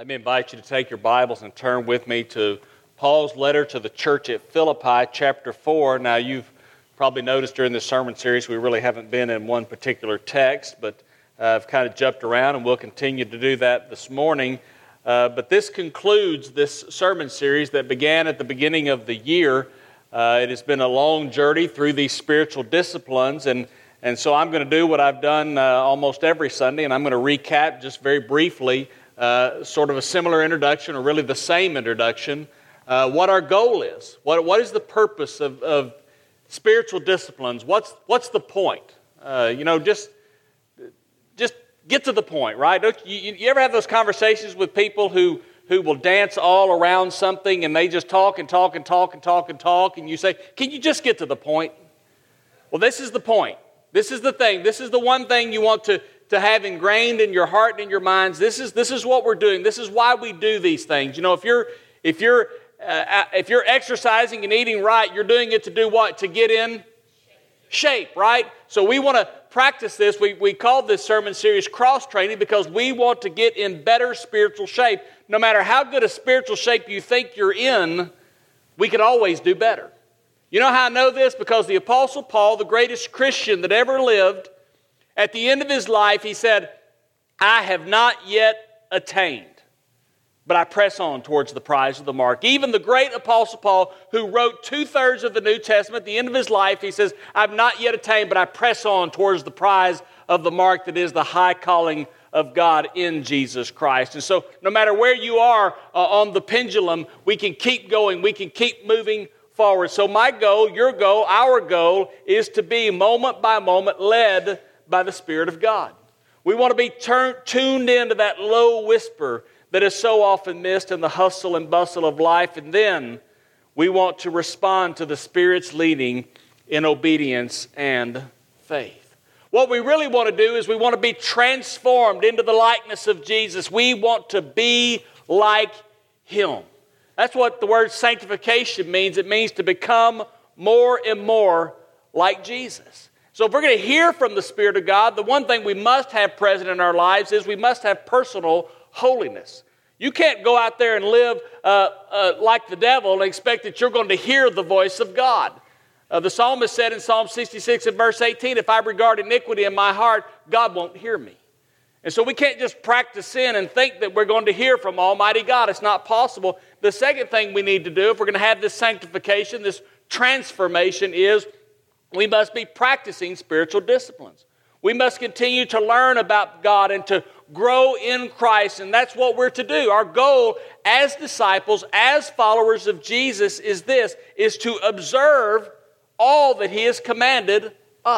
Let me invite you to take your Bibles and turn with me to Paul's letter to the church at Philippi, chapter 4. Now, you've probably noticed during this sermon series we really haven't been in one particular text, but I've kind of jumped around, and we'll continue to do that this morning. But this concludes this sermon series that began at the beginning of the year. It has been a long journey through these spiritual disciplines, and so I'm going to do what I've done almost every Sunday, and I'm going to recap just very briefly sort of a similar introduction, or really the same introduction, what our goal is. What is the purpose of spiritual disciplines? What's the point? Just get to the point, right? You ever have those conversations with people who will dance all around something, and they just talk and talk and talk and talk and talk, and you say, can you just get to the point? Well, this is the point. This is the thing. This is the one thing you want to have ingrained in your heart and in your minds. This is what we're doing. This is why we do these things. You know, if you're exercising and eating right, you're doing it to do what? To get in shape, right? So we want to practice this. We call this sermon series cross training because we want to get in better spiritual shape. No matter how good a spiritual shape you think you're in, we can always do better. You know how I know this? Because the Apostle Paul, the greatest Christian that ever lived, at the end of his life, he said, I have not yet attained, but I press on towards the prize of the mark. Even the great Apostle Paul, who wrote 2/3 of the New Testament, at the end of his life, he says, I've not yet attained, but I press on towards the prize of the mark that is the high calling of God in Jesus Christ. And so no matter where you are on the pendulum, we can keep going, we can keep moving forward. So my goal, your goal, our goal is to be moment by moment led by the Spirit of God. We want to be tuned into that low whisper that is so often missed in the hustle and bustle of life, and then we want to respond to the Spirit's leading in obedience and faith. What we really want to do is we want to be transformed into the likeness of Jesus. We want to be like Him. That's what the word sanctification means. It means to become more and more like Jesus. So if we're going to hear from the Spirit of God, the one thing we must have present in our lives is we must have personal holiness. You can't go out there and live like the devil and expect that you're going to hear the voice of God. The psalmist said in Psalm 66 and verse 18, if I regard iniquity in my heart, God won't hear me. And so we can't just practice sin and think that we're going to hear from Almighty God. It's not possible. The second thing we need to do if we're going to have this sanctification, this transformation, is we must be practicing spiritual disciplines. We must continue to learn about God and to grow in Christ, and that's what we're to do. Our goal as disciples, as followers of Jesus is to observe all that He has commanded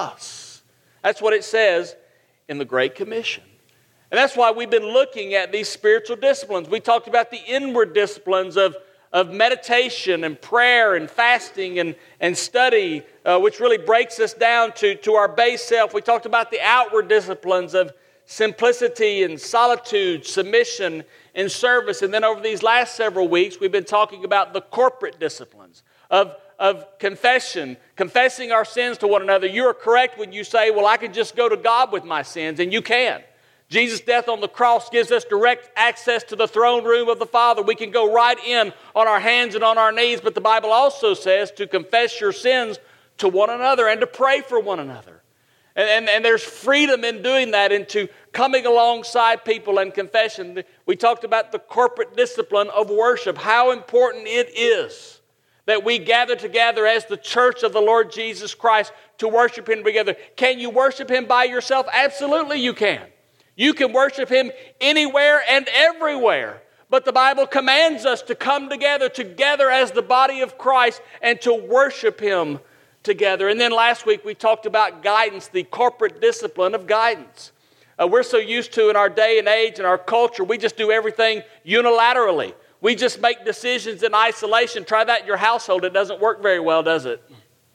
us. That's what it says in the Great Commission. And that's why we've been looking at these spiritual disciplines. We talked about the inward disciplines of meditation and prayer and fasting and study, which really breaks us down to our base self. We talked about the outward disciplines of simplicity and solitude, submission and service. And then over these last several weeks, we've been talking about the corporate disciplines of confession, confessing our sins to one another. You are correct when you say, well, I can just go to God with my sins, and you can. Jesus' death on the cross gives us direct access to the throne room of the Father. We can go right in on our hands and on our knees, but the Bible also says to confess your sins to one another and to pray for one another. And there's freedom in doing that, into coming alongside people and confession. We talked about the corporate discipline of worship, how important it is that we gather together as the church of the Lord Jesus Christ to worship Him together. Can you worship Him by yourself? Absolutely you can. You can worship Him anywhere and everywhere. But the Bible commands us to come together as the body of Christ, and to worship Him together. And then last week we talked about guidance, the corporate discipline of guidance. We're so used to, in our day and age and our culture, we just do everything unilaterally. We just make decisions in isolation. Try that in your household. It doesn't work very well, does it?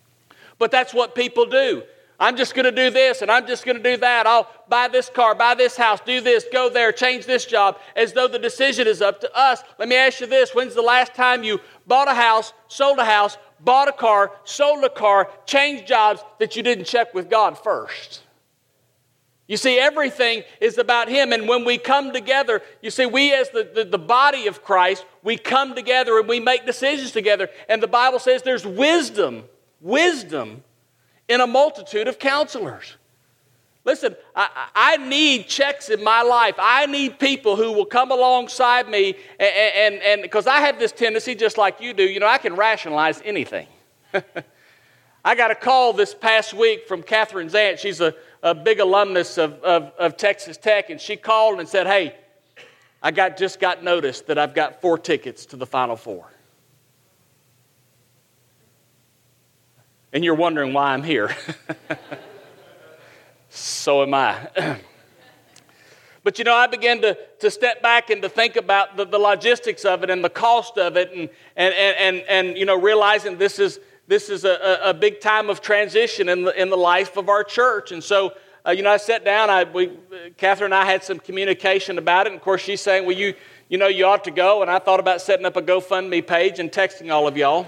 But that's what people do. I'm just going to do this, and I'm just going to do that. I'll buy this car, buy this house, do this, go there, change this job, as though the decision is up to us. Let me ask you this. When's the last time you bought a house, sold a house, bought a car, sold a car, changed jobs that you didn't check with God first? You see, everything is about Him. And when we come together, you see, we as the body of Christ, we come together and we make decisions together. And the Bible says there's wisdom in a multitude of counselors. Listen, I need checks in my life. I need people who will come alongside me, and because I have this tendency, just like you do, I can rationalize anything. I got a call this past week from Catherine's aunt. She's a big alumnus of Texas Tech, and she called and said, hey, I just got notice that I've got 4 tickets to the Final Four. And you're wondering why I'm here. So am I. But I began to step back and to think about the logistics of it and the cost of it, and realizing this is a big time of transition in the life of our church. And so I sat down. Catherine and I had some communication about it. And of course, she's saying, "Well, you ought to go." And I thought about setting up a GoFundMe page and texting all of y'all.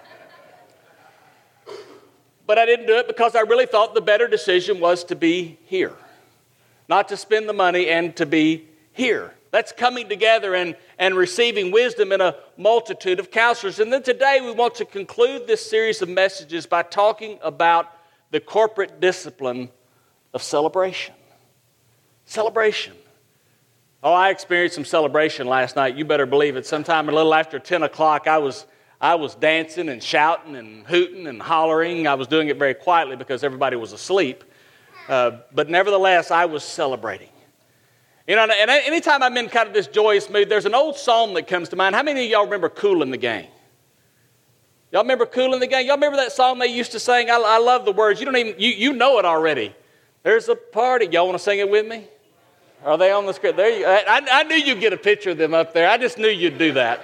But I didn't do it because I really thought the better decision was to be here. Not to spend the money and to be here. That's coming together and receiving wisdom in a multitude of counselors. And then today we want to conclude this series of messages by talking about the corporate discipline of celebration. Celebration. Oh, I experienced some celebration last night. You better believe it. Sometime a little after 10 o'clock, I was dancing and shouting and hooting and hollering. I was doing it very quietly because everybody was asleep. But nevertheless, I was celebrating. And anytime I'm in kind of this joyous mood, there's an old song that comes to mind. How many of y'all remember Kool and the Gang? Y'all remember Kool and the Gang? Y'all remember that song they used to sing? I love the words. You know it already. There's a party. Y'all want to sing it with me? Are they on the script? There you go. I knew you'd get a picture of them up there. I just knew you'd do that.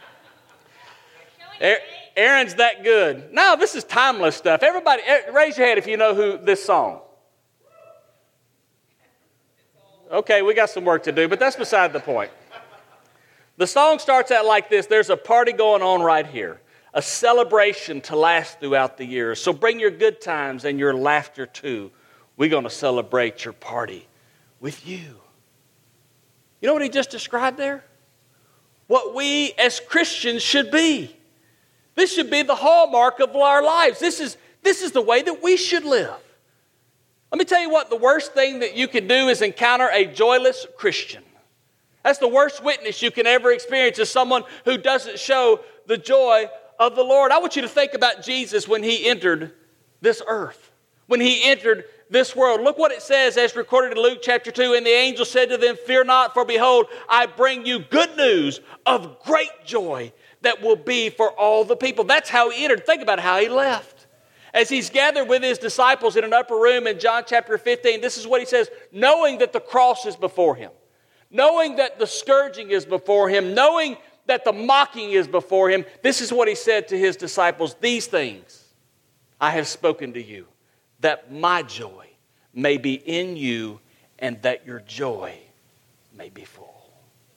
Aaron's that good. No, this is timeless stuff. Everybody, raise your hand if you know who this song. Okay, we got some work to do, but that's beside the point. The song starts out like this. There's a party going on right here, a celebration to last throughout the year. So bring your good times and your laughter too. We're going to celebrate your party with you. You know what he just described there? What we as Christians should be. This should be the hallmark of our lives. This is the way that we should live. Let me tell you what, the worst thing that you can do is encounter a joyless Christian. That's the worst witness you can ever experience, is someone who doesn't show the joy of the Lord. I want you to think about Jesus when he entered this earth, when he entered this world. Look what it says as recorded in Luke chapter 2. And the angel said to them, "Fear not, for behold, I bring you good news of great joy that will be for all the people." That's how he entered. Think about how he left. As he's gathered with his disciples in an upper room in John chapter 15, this is what he says: knowing that the cross is before him, knowing that the scourging is before him, knowing that the mocking is before him, this is what he said to his disciples: "These things I have spoken to you, that my joy may be in you and that your joy may be full."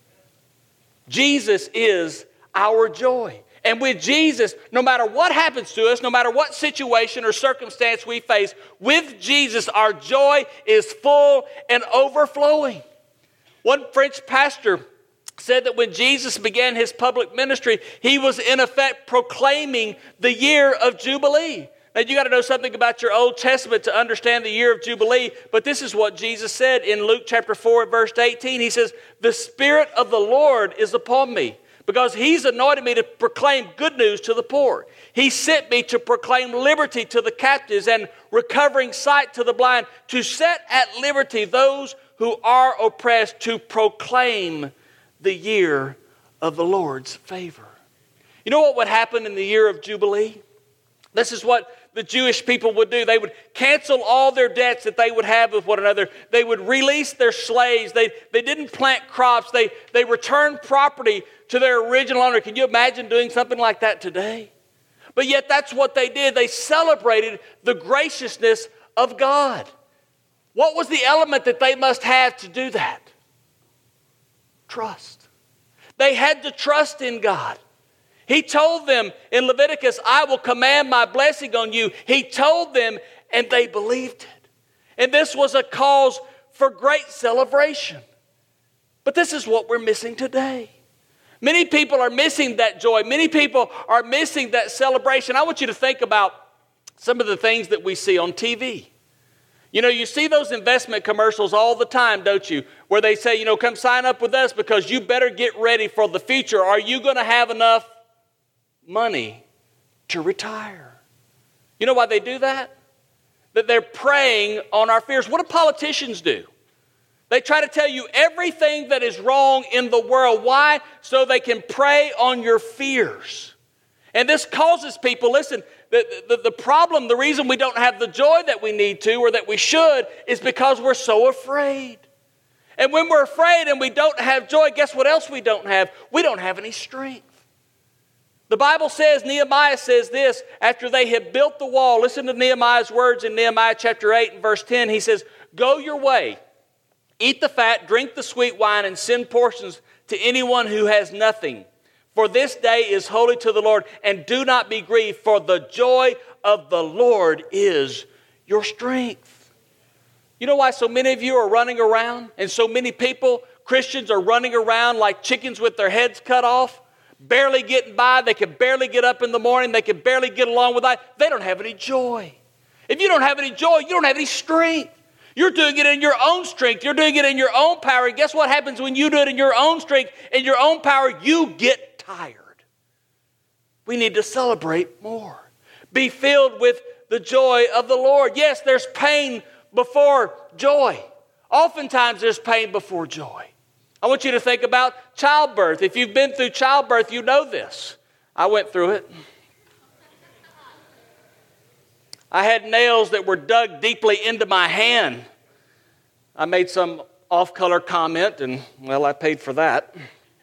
Jesus is our joy. And with Jesus, no matter what happens to us, no matter what situation or circumstance we face, with Jesus, our joy is full and overflowing. One French pastor said that when Jesus began his public ministry, he was in effect proclaiming the year of Jubilee. Now, you got to know something about your Old Testament to understand the year of Jubilee, but this is what Jesus said in Luke chapter 4, verse 18. He says, "The Spirit of the Lord is upon me, because he's anointed me to proclaim good news to the poor. He sent me to proclaim liberty to the captives and recovering sight to the blind, to set at liberty those who are oppressed, to proclaim the year of the Lord's favor." You know what would happen in the year of Jubilee? This is what the Jewish people would do. They would cancel all their debts that they would have with one another. They would release their slaves. They didn't plant crops. They returned property to their original owner. Can you imagine doing something like that today? But yet that's what they did. They celebrated the graciousness of God. What was the element that they must have to do that? Trust. They had to trust in God. He told them in Leviticus, "I will command my blessing on you." He told them, and they believed it. And this was a cause for great celebration. But this is what we're missing today. Many people are missing that joy. Many people are missing that celebration. I want you to think about some of the things that we see on TV. You know, you see those investment commercials all the time, don't you? Where they say, you know, come sign up with us because you better get ready for the future. Are you going to have enough money to retire? You know why they do that? That they're preying on our fears. What do politicians do? They try to tell you everything that is wrong in the world. Why? So they can prey on your fears. And this causes people, listen, the problem, the reason we don't have the joy that we need to or that we should is because we're so afraid. And when we're afraid and we don't have joy, guess what else we don't have? We don't have any strength. The Bible says, Nehemiah says this, after they had built the wall, listen to Nehemiah's words in Nehemiah chapter 8 and verse 10. He says, go your way, eat the fat, drink the sweet wine, and send portions to anyone who has nothing. For this day is holy to the Lord, and do not be grieved, for the joy of the Lord is your strength. You know why so many of you are running around, and so many people, Christians, are running around like chickens with their heads cut off, barely getting by. They can barely get up in the morning. They can barely get along with life. They don't have any joy. If you don't have any joy, you don't have any strength. You're doing it in your own strength. You're doing it in your own power. And guess what happens when you do it in your own strength, in your own power? You get tired. We need to celebrate more. Be filled with the joy of the Lord. Yes, there's pain before joy. Oftentimes there's pain before joy. I want you to think about childbirth. If you've been through childbirth, you know this. I went through it. I had nails that were dug deeply into my hand. I made some off-color comment, and, well, I paid for that.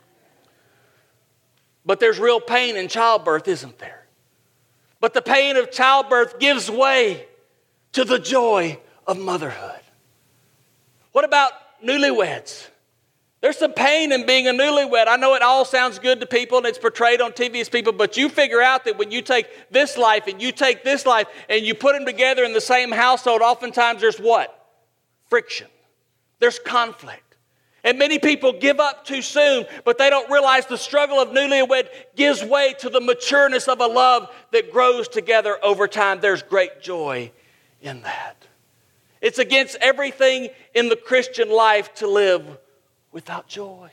But there's real pain in childbirth, isn't there? But the pain of childbirth gives way to the joy of motherhood. What about newlyweds? There's some pain in being a newlywed. I know it all sounds good to people and it's portrayed on TV as people, but you figure out that when you take this life and you take this life and you put them together in the same household, oftentimes there's what? Friction. There's conflict. And many people give up too soon, but they don't realize the struggle of newlywed gives way to the matureness of a love that grows together over time. There's great joy in that. It's against everything in the Christian life to live without joy.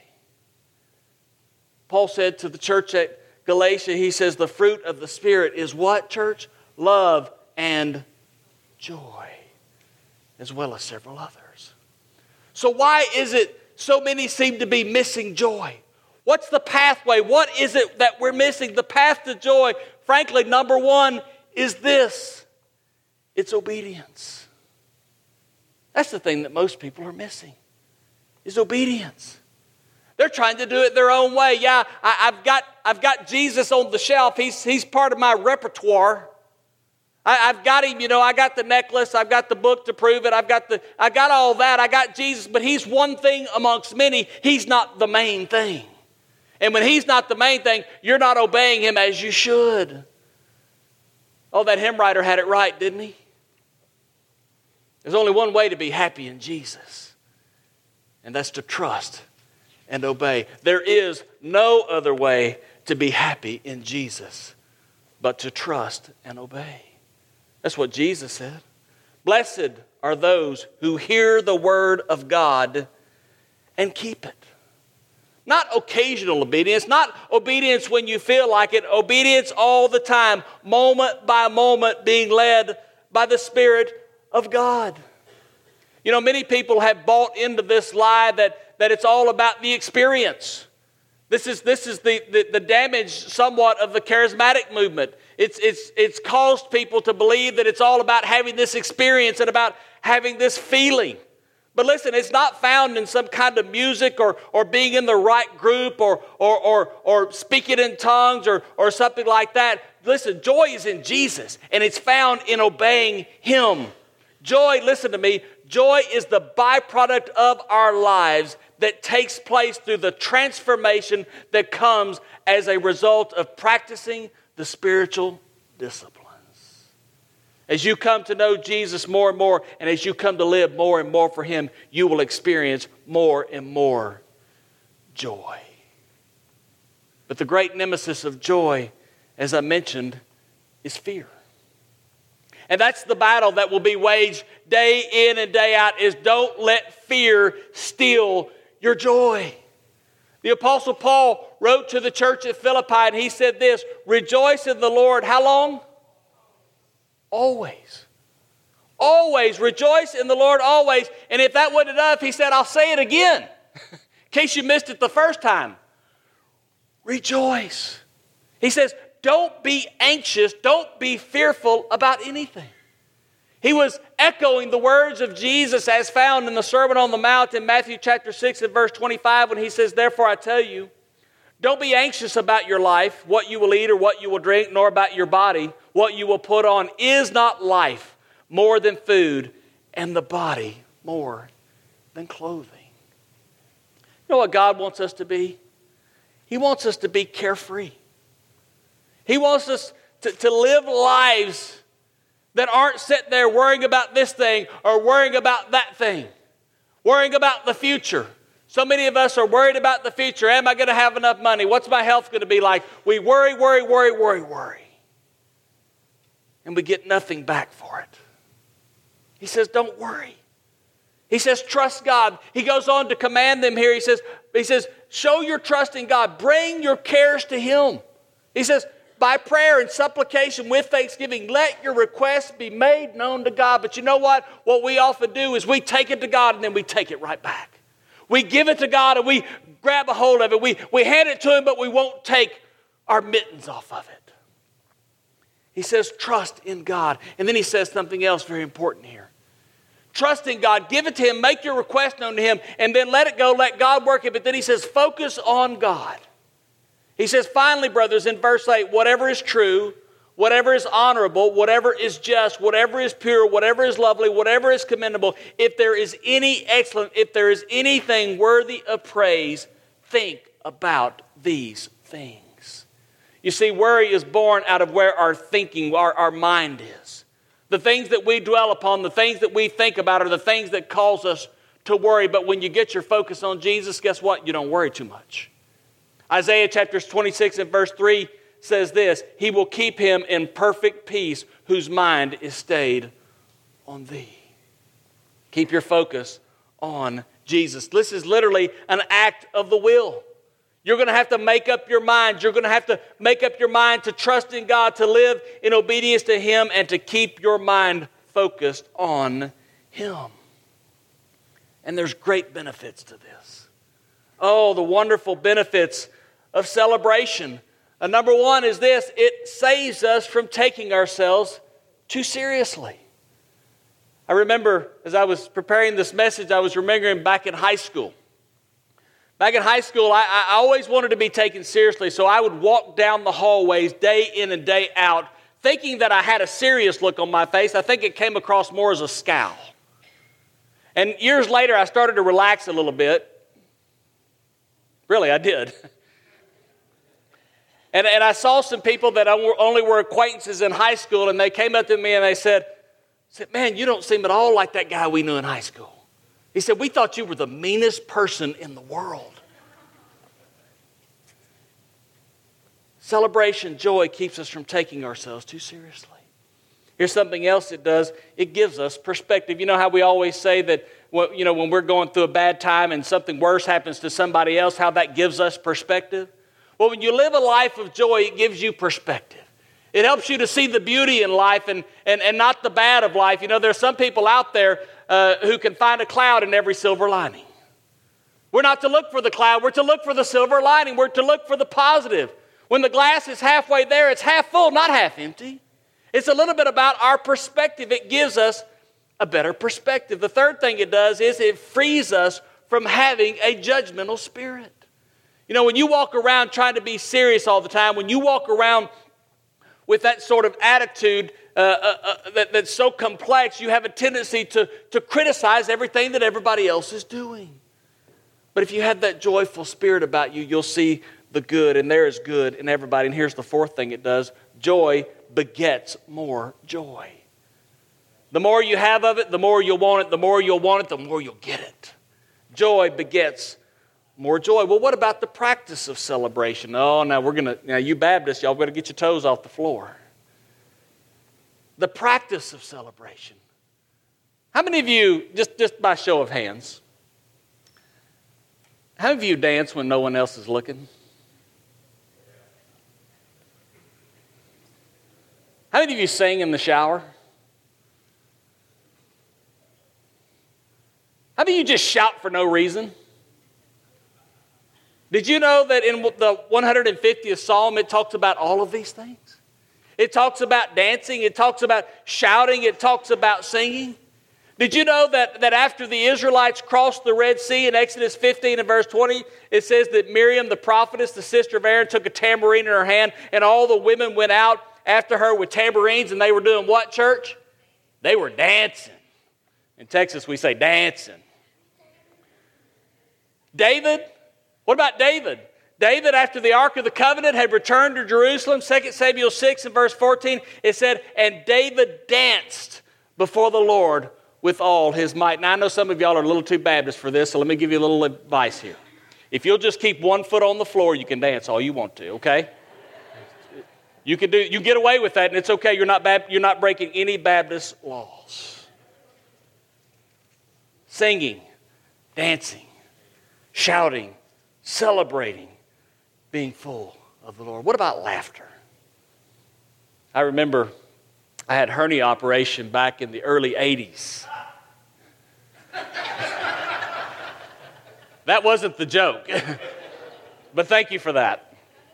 Paul said to the church at Galatia, he says, the fruit of the Spirit is what, church? Love and joy, as well as several others. So why is it so many seem to be missing joy? What's the pathway? What is it that we're missing? The path to joy, frankly, number one is this. It's obedience. That's the thing that most people are missing, is obedience. They're trying to do it their own way. Yeah, I've got Jesus on the shelf. He's part of my repertoire. I've got him, you know, I got the necklace, I've got the book to prove it, I got all that, I got Jesus, but he's one thing amongst many. He's not the main thing. And when he's not the main thing, you're not obeying him as you should. Oh, that hymn writer had it right, didn't he? There's only one way to be happy in Jesus, and that's to trust and obey. There is no other way to be happy in Jesus but to trust and obey. That's what Jesus said. Blessed are those who hear the word of God and keep it. Not occasional obedience, not obedience when you feel like it, obedience all the time, moment by moment, being led by the Spirit of God. You know, many people have bought into this lie that it's all about the experience. This is the damage somewhat of the charismatic movement. It's caused people to believe that it's all about having this experience and about having this feeling. But listen, it's not found in some kind of music or being in the right group or speaking in tongues or something like that. Listen, joy is in Jesus, and it's found in obeying him. Joy, listen to me, joy is the byproduct of our lives that takes place through the transformation that comes as a result of practicing the spiritual disciplines. As you come to know Jesus more and more, and as you come to live more and more for Him, you will experience more and more joy. But the great nemesis of joy, as I mentioned, is fear. And that's the battle that will be waged day in and day out, is don't let fear steal your joy. The Apostle Paul wrote to the church at Philippi and he said this, rejoice in the Lord, how long? Always. Always. Rejoice in the Lord always. And if that wasn't enough, he said, I'll say it again, in case you missed it the first time. Rejoice. He says, don't be anxious, don't be fearful about anything. He was echoing the words of Jesus as found in the Sermon on the Mount in Matthew chapter 6 and verse 25 when he says, therefore I tell you, don't be anxious about your life, what you will eat or what you will drink, nor about your body, what you will put on. Is not life more than food, and the body more than clothing? You know what God wants us to be? He wants us to be carefree. He wants us to live lives that aren't sitting there worrying about this thing or worrying about that thing, worrying about the future. So many of us are worried about the future. Am I going to have enough money? What's my health going to be like? We worry. And we get nothing back for it. He says, don't worry. He says, trust God. He goes on to command them here. He says, show your trust in God. Bring your cares to Him. He says, by prayer and supplication with thanksgiving, let your requests be made known to God. But you know what? What we often do is we take it to God and then we take it right back. We give it to God and we grab a hold of it. We hand it to Him, but we won't take our mittens off of it. He says, trust in God. And then he says something else very important here. Trust in God, give it to Him, make your request known to Him, and then let it go, let God work it. But then he says, focus on God. He says, finally, brothers, in verse 8, whatever is true, whatever is honorable, whatever is just, whatever is pure, whatever is lovely, whatever is commendable, if there is any excellent, if there is anything worthy of praise, think about these things. You see, worry is born out of where our thinking, our mind is. The things that we dwell upon, the things that we think about are the things that cause us to worry. But when you get your focus on Jesus, guess what? You don't worry too much. Isaiah chapter 26 and verse 3 says this, He will keep him in perfect peace whose mind is stayed on Thee. Keep your focus on Jesus. This is literally an act of the will. You're going to have to make up your mind. You're going to have to make up your mind to trust in God, to live in obedience to Him, and to keep your mind focused on Him. And there's great benefits to this. Oh, the wonderful benefits of celebration. Number one is this, it saves us from taking ourselves too seriously. I remember as I was preparing this message, I was remembering back in high school. Back in high school, I always wanted to be taken seriously, so I would walk down the hallways day in and day out, thinking that I had a serious look on my face. I think it came across more as a scowl. And years later, I started to relax a little bit. Really, I did. And I saw some people that only were acquaintances in high school, and they came up to me and they said, man, you don't seem at all like that guy we knew in high school. He said, we thought you were the meanest person in the world. Celebration, joy keeps us from taking ourselves too seriously. Here's something else it does. It gives us perspective. You know how we always say that when we're going through a bad time and something worse happens to somebody else, how that gives us perspective? Well, when you live a life of joy, it gives you perspective. It helps you to see the beauty in life and not the bad of life. You know, there's some people out there who can find a cloud in every silver lining. We're not to look for the cloud. We're to look for the silver lining. We're to look for the positive. When the glass is halfway there, it's half full, not half empty. It's a little bit about our perspective. It gives us a better perspective. The third thing it does is it frees us from having a judgmental spirit. You know, when you walk around trying to be serious all the time, when you walk around with that sort of attitude that's so complex, you have a tendency to criticize everything that everybody else is doing. But if you have that joyful spirit about you, you'll see the good, and there is good in everybody. And here's the fourth thing it does. Joy begets more joy. The more you have of it, the more you'll want it. The more you'll want it, the more you'll get it. Joy begets more joy. Well, what about the practice of celebration? Oh, now you Baptists, y'all better get your toes off the floor. The practice of celebration. How many of you, just by show of hands, how many of you dance when no one else is looking? How many of you sing in the shower? How many of you just shout for no reason? Did you know that in the 150th Psalm it talks about all of these things? It talks about dancing, it talks about shouting, it talks about singing. Did you know that after the Israelites crossed the Red Sea in Exodus 15 and verse 20, it says that Miriam, the prophetess, the sister of Aaron, took a tambourine in her hand, and all the women went out after her with tambourines, and they were doing what, church? They were dancing. In Texas, we say dancing. David, what about David? David, after the Ark of the Covenant had returned to Jerusalem, 2 Samuel 6 and verse 14, it said, and David danced before the Lord with all his might. Now, I know some of y'all are a little too Baptist for this, so let me give you a little advice here. If you'll just keep one foot on the floor, you can dance all you want to, okay? You get away with that, and it's okay. You're not breaking any Baptist laws. Singing, dancing, shouting, celebrating, being full of the Lord. What about laughter? I remember I had hernia operation back in the early 80s. That wasn't the joke. But thank you for that.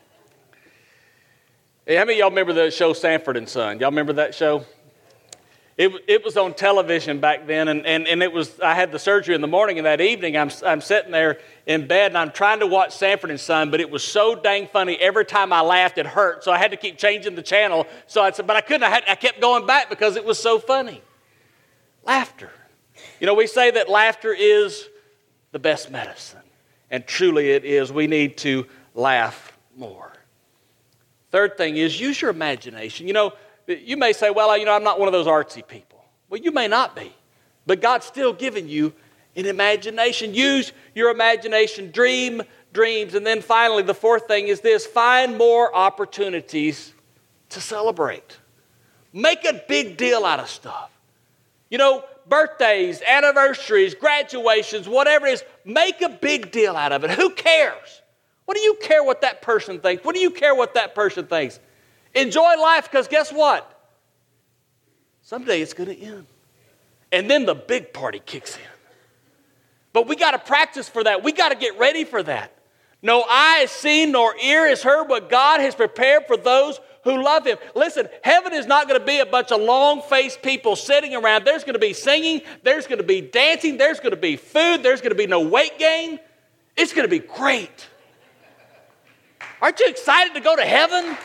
Hey, how many of y'all remember the show Sanford and Son? Y'all remember that show? It was on television back then, and it was. I had the surgery in the morning, and that evening I'm sitting there in bed, and I'm trying to watch Sanford and Son, but it was so dang funny. Every time I laughed, it hurt, so I had to keep changing the channel. So I said, but I couldn't. I kept going back because it was so funny. Laughter. You know, we say that laughter is the best medicine, and truly it is. We need to laugh more. Third thing is use your imagination. You know, you may say, well, I'm not one of those artsy people. Well, you may not be, but God's still giving you an imagination. Use your imagination. Dream dreams. And then finally, the fourth thing is this. Find more opportunities to celebrate. Make a big deal out of stuff. You know, birthdays, anniversaries, graduations, whatever it is, make a big deal out of it. Who cares? What do you care what that person thinks? What do you care what that person thinks? Enjoy life, because guess what? Someday it's going to end. And then the big party kicks in. But we got to practice for that. We got to get ready for that. No eye has seen nor ear has heard what God has prepared for those who love Him. Listen, heaven is not going to be a bunch of long-faced people sitting around. There's going to be singing. There's going to be dancing. There's going to be food. There's going to be no weight gain. It's going to be great. Aren't you excited to go to heaven?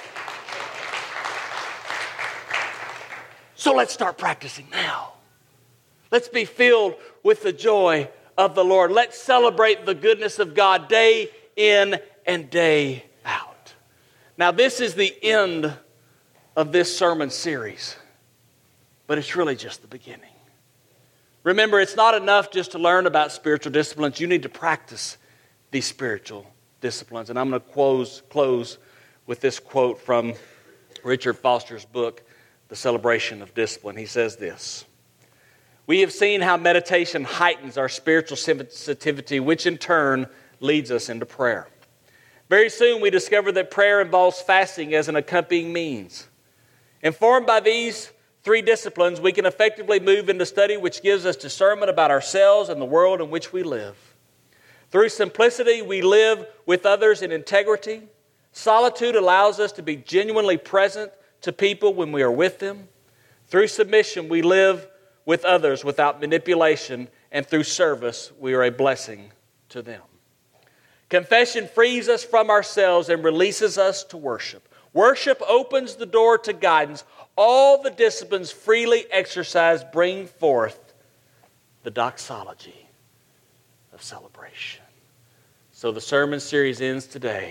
So let's start practicing now. Let's be filled with the joy of the Lord. Let's celebrate the goodness of God day in and day out. Now, this is the end of this sermon series, but it's really just the beginning. Remember, it's not enough just to learn about spiritual disciplines. You need to practice these spiritual disciplines. And I'm going to close with this quote from Richard Foster's book, The Celebration of Discipline. He says this: we have seen how meditation heightens our spiritual sensitivity, which in turn leads us into prayer. Very soon we discover that prayer involves fasting as an accompanying means. Informed by these three disciplines, we can effectively move into study which gives us discernment about ourselves and the world in which we live. Through simplicity, we live with others in integrity. Solitude allows us to be genuinely present to people when we are with them. Through submission, we live with others without manipulation, and through service, we are a blessing to them. Confession frees us from ourselves and releases us to worship. Worship opens the door to guidance. All the disciplines freely exercised bring forth the doxology of celebration. So the sermon series ends today,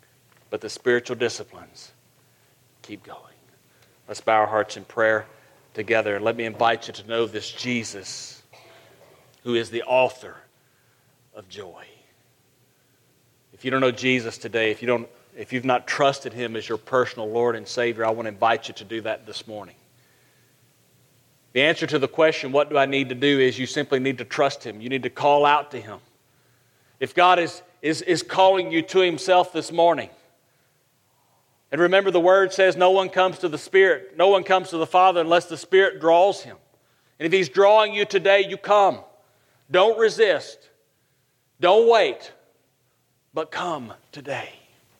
but the spiritual disciplines keep going. Let's bow our hearts in prayer together. Let me invite you to know this Jesus who is the author of joy. If you don't know Jesus today, if you've not trusted Him as your personal Lord and Savior, I want to invite you to do that this morning. The answer to the question, what do I need to do, is you simply need to trust Him. You need to call out to Him. If God is calling you to Himself this morning, and remember the Word says no one comes to the Spirit, no one comes to the Father unless the Spirit draws him. And if He's drawing you today, you come. Don't resist. Don't wait. But come today.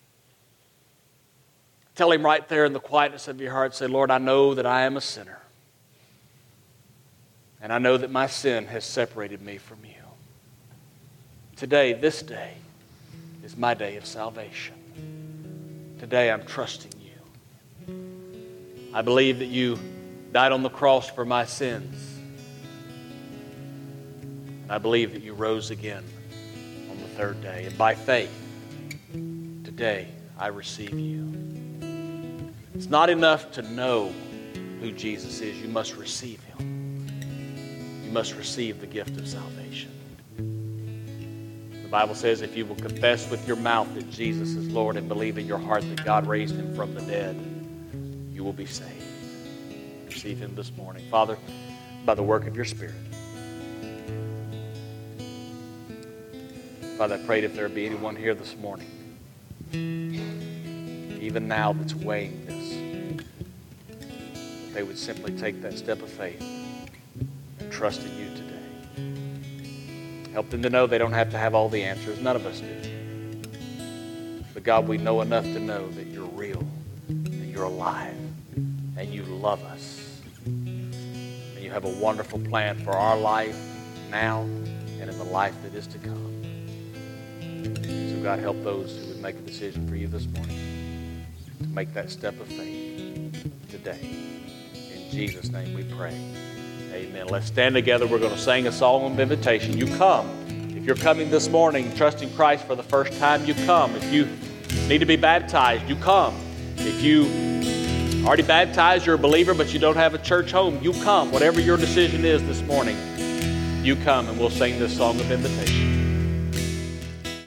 Tell Him right there in the quietness of your heart, say, Lord, I know that I am a sinner. And I know that my sin has separated me from You. Today, this day, is my day of salvation. Today I'm trusting You. I believe that You died on the cross for my sins. And I believe that You rose again on the third day. And by faith, today I receive You. It's not enough to know who Jesus is. You must receive Him. You must receive the gift of salvation. The Bible says if you will confess with your mouth that Jesus is Lord and believe in your heart that God raised Him from the dead, you will be saved. Receive Him this morning. Father, by the work of Your Spirit. Father, I prayed if there be anyone here this morning, even now that's weighing this, that they would simply take that step of faith and trust in You today. Help them to know they don't have to have all the answers. None of us do. But God, we know enough to know that You're real, and You're alive, and You love us. And You have a wonderful plan for our life now and in the life that is to come. So God, help those who would make a decision for You this morning to make that step of faith today. In Jesus' name we pray. Amen. Let's stand together. We're going to sing a song of invitation. You come. If you're coming this morning trusting Christ for the first time, you come. If you need to be baptized, you come. If you already baptized, you're a believer, but you don't have a church home, you come. Whatever your decision is this morning, you come, and we'll sing this song of invitation.